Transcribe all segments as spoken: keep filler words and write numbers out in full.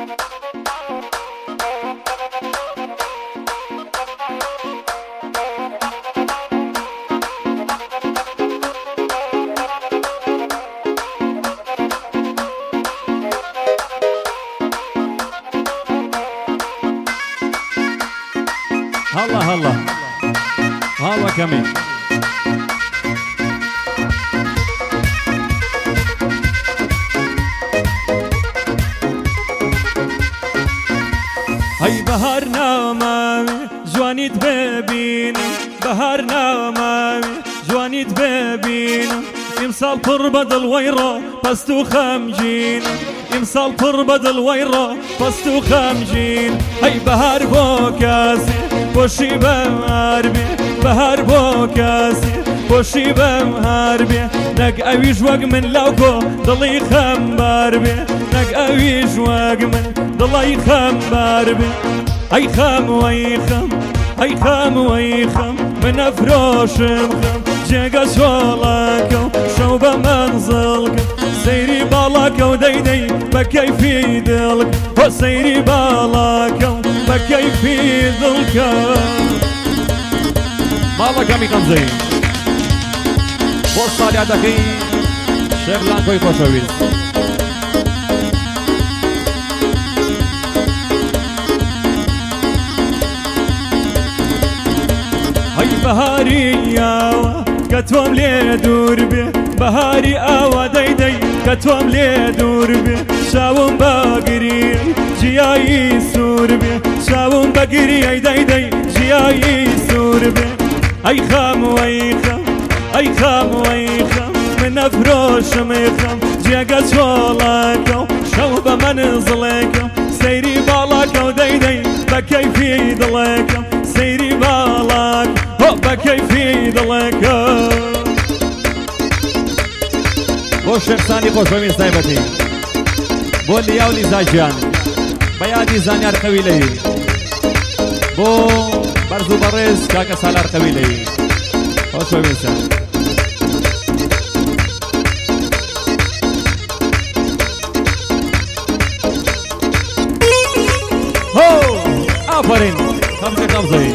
هلا هلا هلا كمين هاي بهارنا ماوي جوانيت ببينا بهارنا ماوي جوانيت ببينا امسال تربد الويرة بستو خمجين امسال تربد الويرة بستو خمجين هاي بهار بوكاسي بوشي بهاربي بهار بوكاسي بوشي بهاربي نق اويش وق من لوكو ضلي خمباربي نق اويش وق من ضلي خمباربي اي خم وي خم اي خم وي خم من افروش مخم جيقا شولاكو شوبة منزلك سيري بالاكو ديدي بكيفي دلك وسيري بالاكو بكيفي دلك مالا كامي خمزي بوصالي عدكي شيخ لانكوي خوشويز هاي بهاري ياوا كتوم لي دور بي بهاري آوا ديدي كتوم لي دور بي شاوم باقري جياي سور بي شاوم باقري اي ديدي جياي سور بي اي خام وي خام اي خام وي خام من افروش ميخام جيقا شولاكو شوبة منزلكو سيري بالاكو ديدي بكيفي دلكو سيري بالاكو هو بكيفي دلكو بو شيخ ثاني خوش بمين سايبتي بو لياولي زاجان بيادي زانيار قويلي بو برزو برز كاكا سالار قويلي خوش بمين سايبتي هو آفرين خمسة خمسة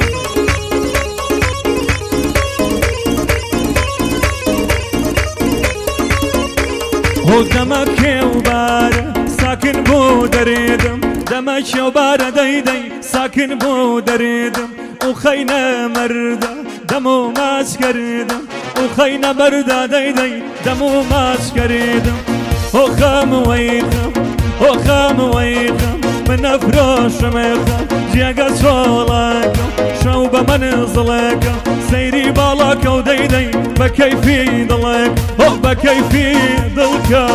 هو دمك وبارة ساكن بو دريدم دمك وبارة ديدي ساكن بو دريدم وخينا مردة دمو ماش كريدم وخينا مردة ديدي دمو ماش كريدم هو خام ويخم هو خام ويخم من افروش ميخم جيقا شولاكم شوبة منزلكم سيري بالاكو ديدي بكيفي دلك هو بكيفي دلك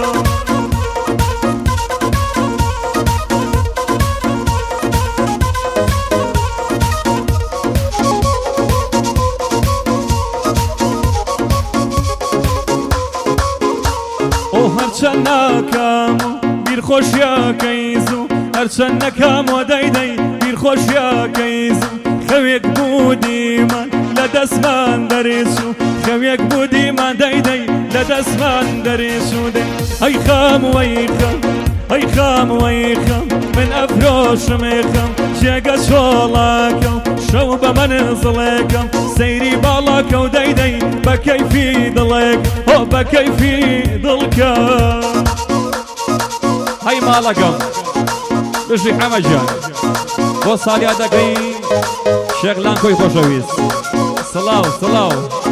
هرچن نکامو بیر خوش یا کیزو هرچن نکامو دایدای بیر خوش یا کیزو خویک بودی من لدست من دریسو خویک بودی من دایدای لدست من دریسو دی ای خام و ای خام ای خام و ای خام من افروش میخم جگا شولاکم شوبه منزلکم سیری بالاکو دایدای بکیفی دلک او بکیفی دلکم هاي مالكم بشي حمجان وصالي عدكي شغلان كوي خوشويز صلاو صلاو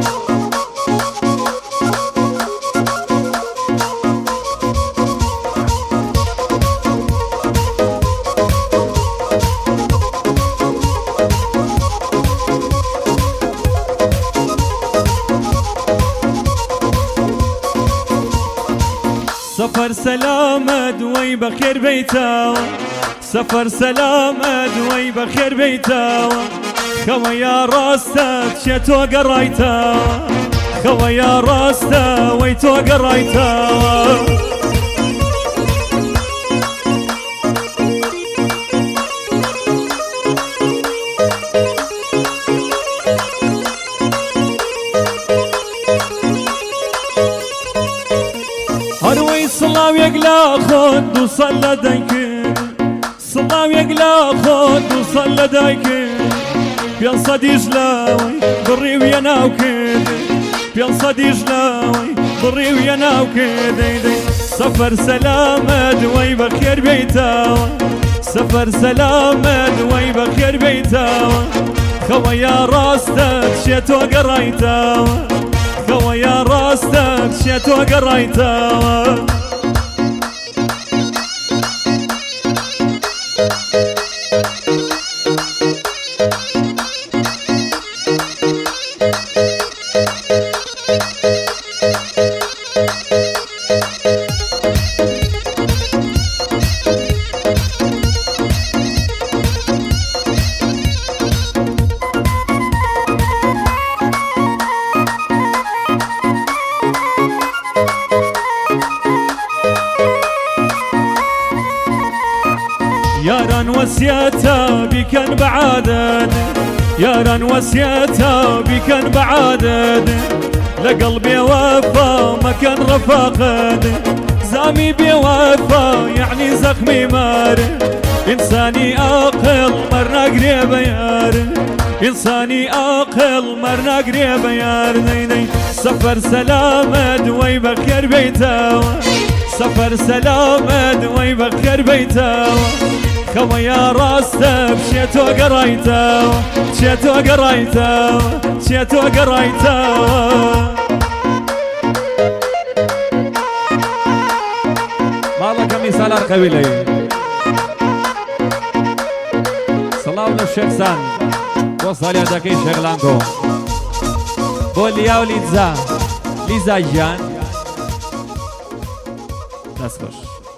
سفر سلامة دوي بخير بيتاوى سفر سلامة دوي بخير بيتاوى خويا راستك شتو قرايتاوى خويا راستك ويتو قرايتاوى هروي صلاة يقلا خد وصلى دنك ماوێک لە خۆت دووسەد لە دایکت پێنسەدیش لەوەی بڕیویە ناوکت پێنسەدیش لەوەی بڕیویە ناوکت دەیدەی سەفەر سەلامەت وەی بەخێر بێیتەوە سەفەر سەلامەت وەی بەخێر بێیتەوە خەوە یا ڕاستە چێتۆ گەڕایتەوە خەوە یا ڕاستە چێتۆ گەڕایتەوە ياران وسياتا بكن بعادد ياران وسياتا بكن بعادد لقلبي وفا ما كان رفاقد زامي بوفا يعني زخمي مار إنساني أقل مرنا قريب يار إنساني أقل مرنا قريب يار نيني سفر سلامد وي بخير بيتاو سفر سلامد وي بخير بيتاو خەوە یا ڕاستە بچێتۆ گەڕایتەوە چێتۆ گەڕایتەوە چێتۆ گەڕایتەوە ماڵەکەمی سالار قەویلەی سەڵاو لە شێخسان بۆ ساڵیادەکەی شێغلانگۆ بۆ لیا و لیزا لیزا گیان دەست خۆش